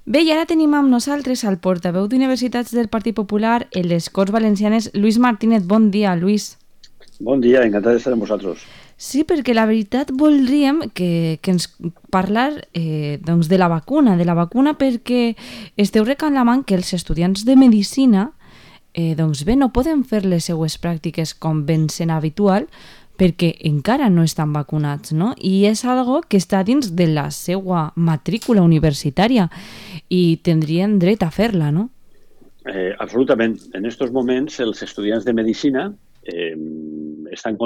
Bé, i ara tenim amb nosaltres el portaveu d'Universitats del Partit Popular en les Corts Valencianes, Lluís Martínez. Bon dia, Lluís. Bon dia, encantat d'estar amb vosaltres. Sí, perquè la veritat voldríem que ens parlar doncs de la vacuna, perquè esteu reclamant que els estudiants de Medicina doncs bé, no poden fer les seues pràctiques com ben sent habitual perquè encara no estan vacunats, no? I és algo que està dins de la seva matrícula universitària i tindrien dret a fer-la, no? Absolutament. En aquests moments, els estudiants de Medicina està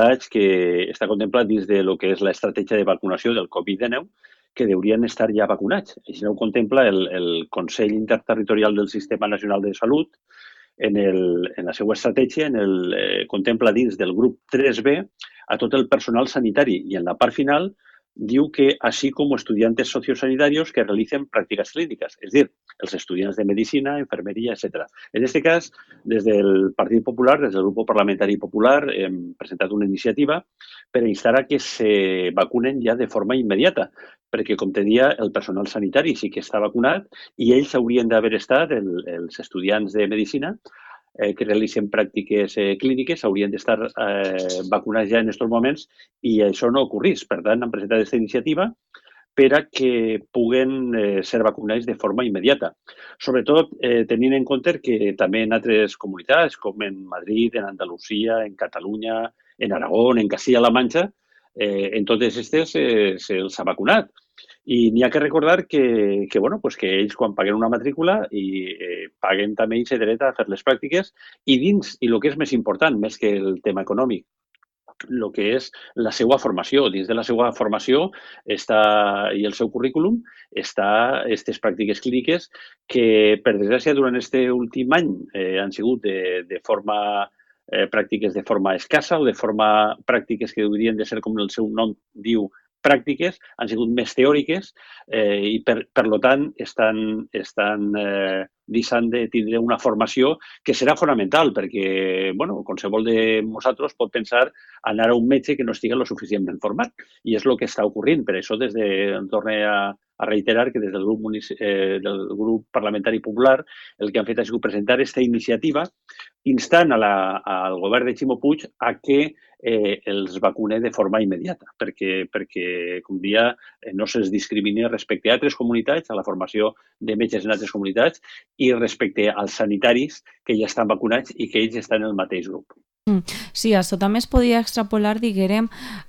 contemplat dins de lo que és l'estratègia de vacunació del Covid-19 que deurien estar ja vacunats. Així ho contempla el Consell Interterritorial del Sistema Nacional de Salut en la seva estratègia, contempla dins del grup 3B a tot el personal sanitari i en la part final diu que así como estudiantes sociosanitarios que realicen prácticas clínicas, es decir, els estudiants de medicina, enfermeria, etc. En aquest cas, des del Partit Popular, des del Grup Parlamentari Popular, hem presentat una iniciativa per instar a que se vacunen ja de forma immediata, perquè, com te dia, el personal sanitari sí que està vacunat i ells haurien d'haver estat, els estudiants de medicina, que realicen pràctiques clíniques haurien d'estar vacunats ja en aquests moments i això no ocorrís. Per tant, han presentat aquesta iniciativa per a que puguen ser vacunats de forma immediata. Sobretot tenint en compte que també en altres comunitats, com en Madrid, en Andalusia, en Catalunya, en Aragó, en Castilla-La Manxa, en totes aquestes se'ls ha vacunat. I n'hi ha que recordar que ells quan paguen una matrícula i paguen també aquest dret a fer les pràctiques i el que és més important, més que el tema econòmic, el que és la seva formació. Dins de la seva formació i el seu currículum està aquestes pràctiques clíniques que, per desgràcia, durant aquest últim any han sigut de forma pràctiques de forma escassa o de forma pràctiques que haurien de ser, com el seu nom diu, pràctiques, han sigut més teòriques i, per tant, estan deixant de tindre una formació que serà fonamental perquè, qualsevol de nosaltres pot pensar anar a un metge que no estigui lo suficientment format i és el que està ocorrent. Per això, torno a reiterar que des del grup parlamentari popular el que han fet ha sigut presentar aquesta iniciativa instant al govern de Ximo Puig a que els vacune de forma immediata, perquè com dia, no se'ls discrimini respecte a altres comunitats, a la formació de metges en altres comunitats i respecte als sanitaris que ja estan vacunats i que ells estan en el mateix grup. Sí, això també es podia extrapolar, diguem,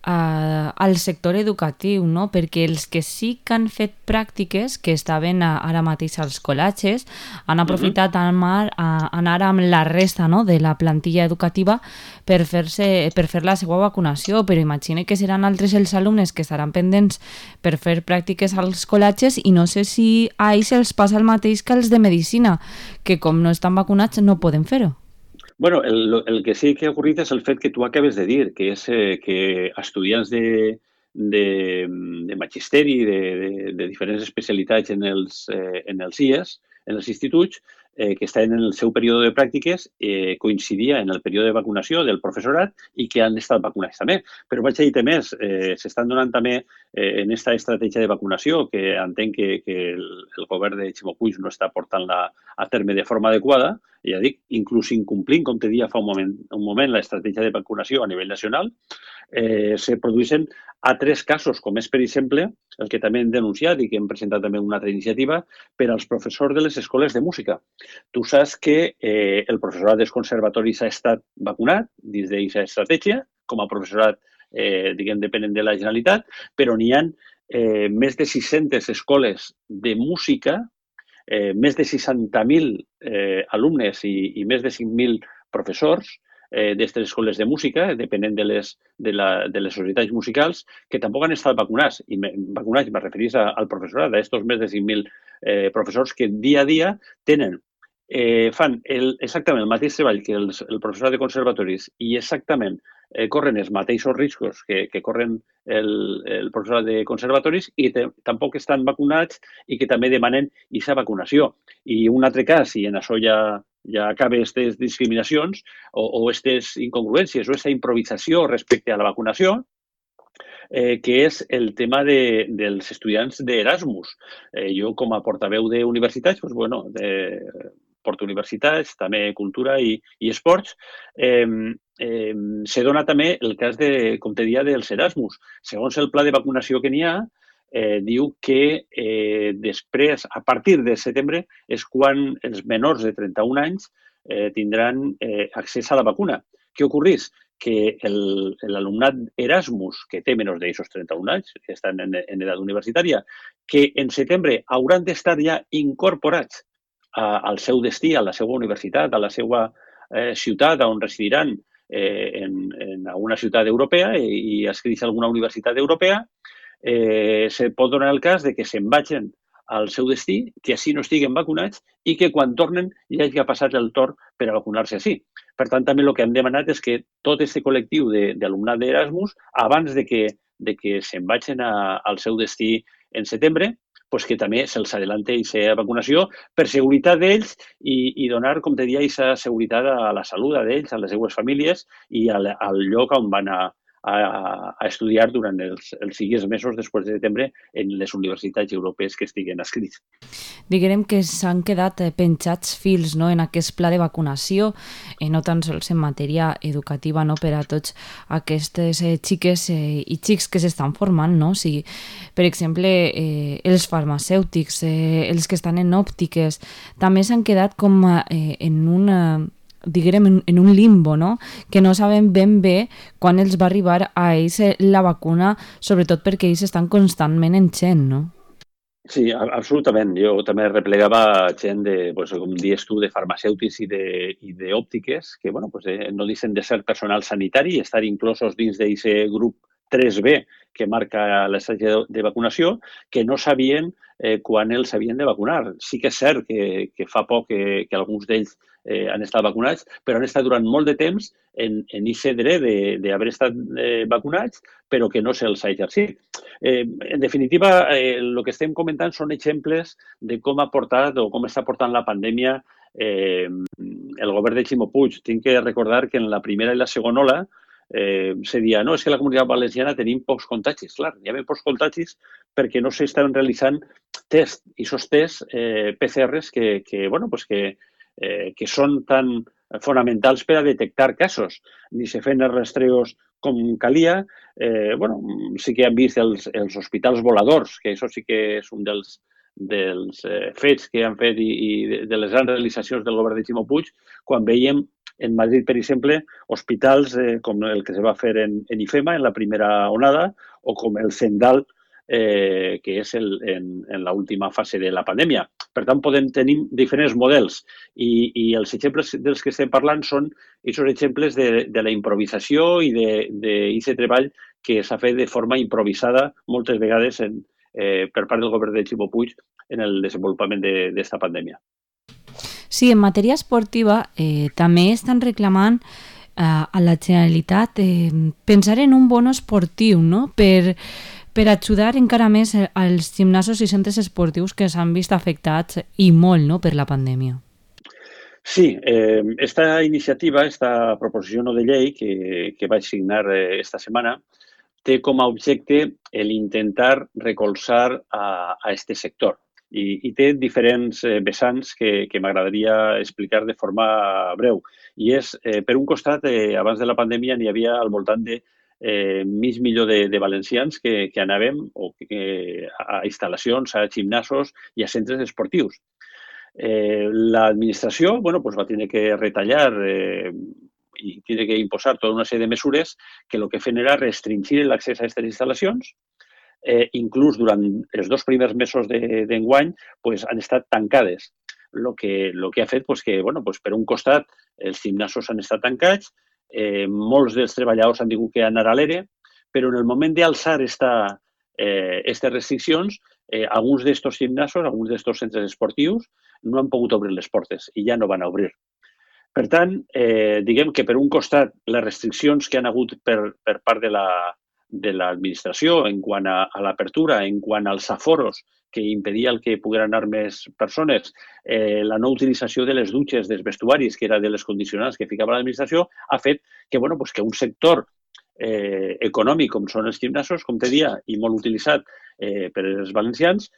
al sector educatiu, no? Perquè els que sí que han fet pràctiques, que estaven ara mateix als col·legis, han aprofitat anar amb la resta, no?, de la plantilla educativa per fer la seva vacunació, però imagine que seran altres els alumnes que estaran pendents per fer pràctiques als col·legis i no sé si a ells els passa el mateix que als de medicina, que com no estan vacunats no poden fer-ho. Bueno, el que sí que ha ocorrit és el fet que tu acabes de dir, que és que estudiants de magisteri, de diferents especialitats en els IES, en els instituts, que estaven en el seu període de pràctiques, coincidia en el període de vacunació del professorat i que han estat vacunats també. Però vaig a dir més, s'estan donant també en aquesta estratègia de vacunació, que entenc que el govern de Ximo Puig no està portant-la a terme de forma adequada, i ja dic, inclús incomplint, com te deia fa un moment, l'estratègia de vacunació a nivell nacional, se produeixen altres casos, com és, per exemple, el que també hem denunciat i que hem presentat també una altra iniciativa per als professors de les escoles de música. Tu saps que el professorat dels conservatoris ha estat vacunat dins d'aquesta estratègia, com a professorat, dependent de la Generalitat, però n'hi ha més de 600 escoles de música, més de 60.000 alumnes i més de 5.000 professors d'aquestes escoles de música, depenent de les societats musicals, que tampoc han estat vacunats. I vacunats, me referís al professorat, a aquests més de 5.000 professors que dia a dia fan exactament el mateix treball que el professorat de conservatoris i exactament corren els mateixos riscos que corren el professorat de conservatoris i tampoc estan vacunats i que també demanen aquesta vacunació. I un altre cas, i en això ja acaba aquestes discriminacions o aquestes incongruències o aquesta improvisació respecte a la vacunació, que és el tema dels estudiants d'Erasmus. Jo, com a portaveu d'universitats, doncs, bueno, porto universitats, també cultura i esports, se dona també el cas de, com te deia, dels Erasmus. Segons el pla de vacunació que n'hi ha, diu que després, a partir de setembre, és quan els menors de 31 anys tindran accés a la vacuna. Què ocorreix? Que l'alumnat Erasmus, que té menys d'aquests 31 anys, que estan en edat universitària, que en setembre hauran d'estar ja incorporats al seu destí, a la seva universitat, a la seva ciutat on residiran en una ciutat europea i escrits a alguna universitat europea, se pot donar el cas de que se'n vagin al seu destí, que així no estiguen vacunats i que quan tornen ja hagi passat el torn per a vacunar-se així. Per tant, també el que hem demanat és que tot aquest col·lectiu d'alumnat d'Erasmus, abans de que se'n vagin al seu destí en setembre, pues que també se'ls adelante aquesta vacunació per seguretat d'ells i donar, com te deia, aquesta seguretat a la salut d'ells, a les seues famílies i al lloc on van a estudiar durant els 6 mesos després de setembre en les universitats europees que estiguen escrits. Diguem que s'han quedat penjats fils, no, en aquest pla de vacunació, no tan sols en matèria educativa, no, per a tots aquestes xiques i xics que s'estan formant, no? O sigui, per exemple, els farmacèutics, els que estan en òptiques, també s'han quedat com en una diguem, en un limbo, no? Que no sabem ben bé quan els va arribar a ells la vacuna, sobretot perquè ells estan constantment en gent, no? Sí, absolutament. Jo també replegava gent de, pues, com dius tu, de farmacèutics i d'òptiques, que bueno, pues, no deixen de ser personal sanitari i estar inclosos dins d'aquest grup 3B que marca l'estratègia de vacunació, que no sabien quan els havien de vacunar. Sí que és cert que fa poc que alguns d'ells han estat vacunats, però han estat durant molt de temps en aquest dret d'haver estat vacunats, però que no se'ls ha exercit. En definitiva, el que estem comentant són exemples de com ha portat o com està portant la pandèmia el govern de Ximo Puig. Tinc que recordar que en la primera i la segona ola se deia, no, és que la Comunitat Valenciana tenim pocs contagis. Clar, hi ha pocs contagis perquè no s'estan realitzant tests, i aquests tests PCRs que són tan fonamentals per a detectar casos. Ni se feien els rastreos com calia. Sí que hem vist els hospitals voladors, que això sí que és un dels fets que han fet i de les grans realitzacions del govern de Ximo Puig, quan veiem en Madrid, per exemple, hospitals com el que se va fer en IFEMA en la primera onada o com el Zendal, que és en l'última fase de la pandèmia. Per tant, podem tenir diferents models i els exemples dels que estem parlant són aquests exemples de la improvisació i d'aquest treball que s'ha fet de forma improvisada moltes vegades per part del govern de Ximo Puig en el desenvolupament d'aquesta pandèmia. Sí, en matèria esportiva també estan reclamant a la Generalitat pensar en un bono esportiu, no? Per ajudar encara més als gimnasos i centres esportius que s'han vist afectats i molt, no, per la pandèmia. Sí, esta iniciativa, esta proposició no de llei que vaig signar esta setmana, té com a objecte l'intentar recolzar a este sector. I té diferents vessants que m'agradaria explicar de forma breu. I és, per un costat, abans de la pandèmia n'hi havia al voltant de mig milió de valencians que anàvem a instal·lacions, a gimnasos i a centres esportius. L'administració va tenir que retallar i tiene que imposar tota una sèrie de mesures que el que feien era restringir l'accés a aquestes instal·lacions. Inclús durant els 2 primers mesos d'enguany han estat tancades. El que ha fet que, per un costat, els gimnasos han estat tancats, molts dels treballadors han tingut que anar a l'ERE, però en el moment d'alçar aquestes restriccions, alguns d'aquests gimnasos, alguns d'aquests centres esportius, no han pogut obrir les portes i ja no van a obrir. Per tant, diguem que per un costat les restriccions que han hagut per part de l'administració en quant a l'apertura, en quant als aforos que impedia que pogueren anar més persones, la no utilització de les dutxes, dels vestuaris, que era de les condicionants que ficava l'administració, ha fet que un sector econòmic, com són els gimnasos, com te dia, i molt utilitzat per els valencians,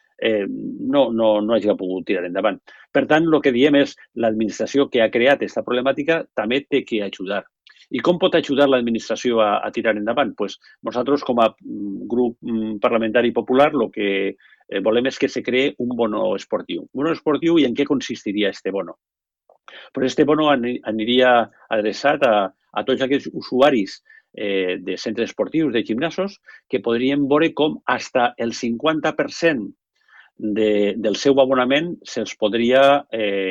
no hagi pogut tirar endavant. Per tant, el que diem és l'administració que ha creat aquesta problemàtica també té que ajudar. I com pot ajudar l'administració a tirar endavant? Pues nosaltres, com a grup parlamentari popular, el que volem és que se cree un bono esportiu. Un bono esportiu, i en què consistiria este bono? Però este bono aniria adreçat a tots aquests usuaris de centres esportius, de gimnasos, que podrien veure com hasta el 50% del seu abonament se'ls podria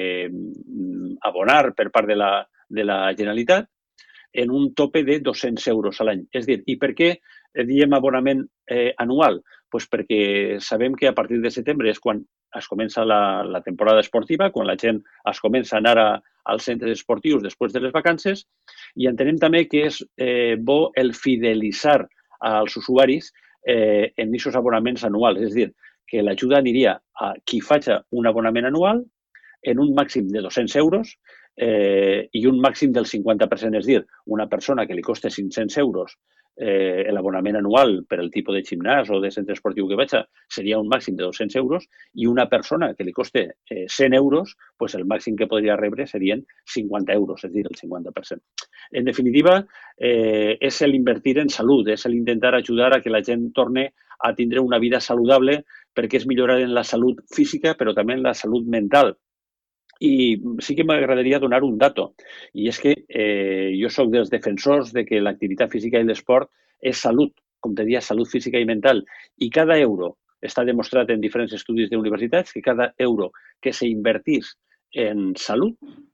abonar per part de la Generalitat en un tope de 200 euros a l'any. És a dir, i per què diem abonament anual? Pues perquè sabem que a partir de setembre és quan es comença la temporada esportiva, quan la gent es comença a anar als centres esportius després de les vacances, i entenem també que és bo el fidelitzar als usuaris en aquests abonaments anuals. És a dir, que l'ajuda aniria a qui faci un abonament anual en un màxim de 200 euros i un màxim del 50%. És a dir, una persona que li costa 500 euros l'abonament anual per el tipus de gimnàs o de centre esportiu que vagi seria un màxim de 200 euros i una persona que li costa 100 euros, pues el màxim que podria rebre serien 50 euros, és a dir, el 50%. En definitiva, és l'invertir en salut, és l'intentar ajudar a que la gent torni a tindre una vida saludable perquè és millorar en la salut física però també en la salut mental. I sí que m'agradaria donar un dato, i és que jo soc dels defensors de que l'activitat física i l'esport és salut, com te deia, salut física i mental, i cada euro, està demostrat en diferents estudis d'universitats, que cada euro que s'invertís en salut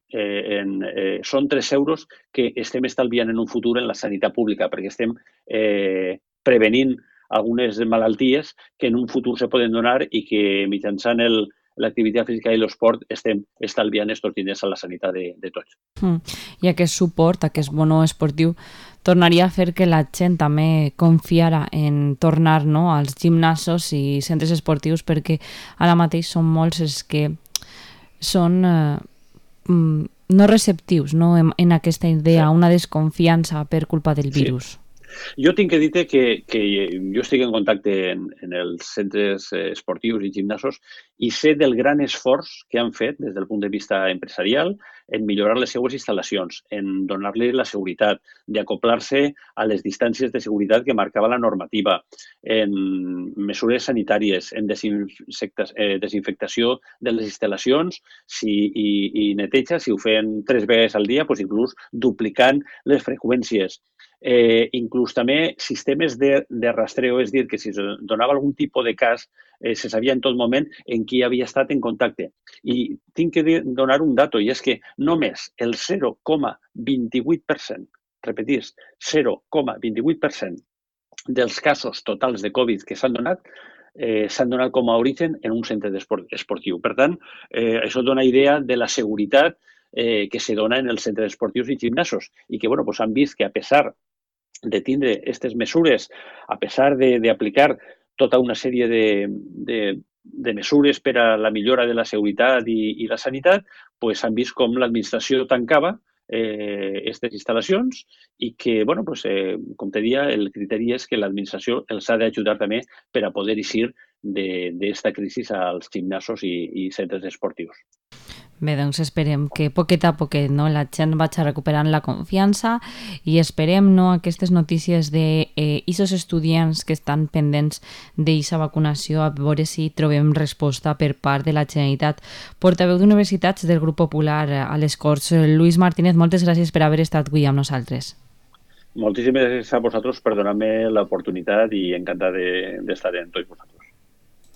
són 3 euros que estem estalviant en un futur en la sanitat pública, perquè estem prevenint algunes malalties que en un futur se poden donar i que mitjançant l'activitat física i l'esport estem estalviant aquests diners a la sanitat de tots. I aquest suport, aquest bono esportiu, tornaria a fer que la gent també confiara en tornar als gimnasos i centres esportius, perquè ara mateix són molts els que són no receptius en aquesta idea, una desconfiança per culpa del virus. Sí. Jo tinc que dir-te que jo estic en contacte en els centres esportius i gimnasos i sé del gran esforç que han fet des del punt de vista empresarial en millorar les seues instal·lacions, en donar-li la seguretat, d'acoplar-se a les distàncies de seguretat que marcava la normativa, en mesures sanitàries, en desinfectació de les instal·lacions i neteja, si ho feien 3 vegades al dia, doncs inclús duplicant les freqüències. Inclús també sistemes de rastreo, és a dir, que si es donava algun tipus de cas, se sabia en tot moment en qui havia estat en contacte. I tinc que donar un dato, i és que només el 0,28%, repetís, 0,28% dels casos totals de Covid que s'han donat com a origen en un centre esportiu. Per tant, això dona idea de la seguretat que se dona en els centres esportius i gimnasos i que han vist que a pesar de tindre aquestes mesures, a pesar d'aplicar tota una sèrie de mesures per a la millora de la seguretat i la sanitat, han vist com l'administració tancava aquestes instal·lacions i que, com te deia, el criteri és que l'administració els ha d'ajudar també per a poder eixir d'aquesta crisi als gimnasos i centres esportius. Bé, doncs esperem que poquet a poquet la gent vagi recuperant la confiança i esperem aquestes notícies d'aquests estudiants que estan pendents d'aquesta vacunació, a veure si trobem resposta per part de la Generalitat. Portaveu d'Universitats del Grup Popular a les Corts, Lluís Martínez, moltes gràcies per haver estat avui amb nosaltres. Moltíssimes gràcies a vosaltres per donar-me l'oportunitat i encantat d'estar amb tots vosaltres.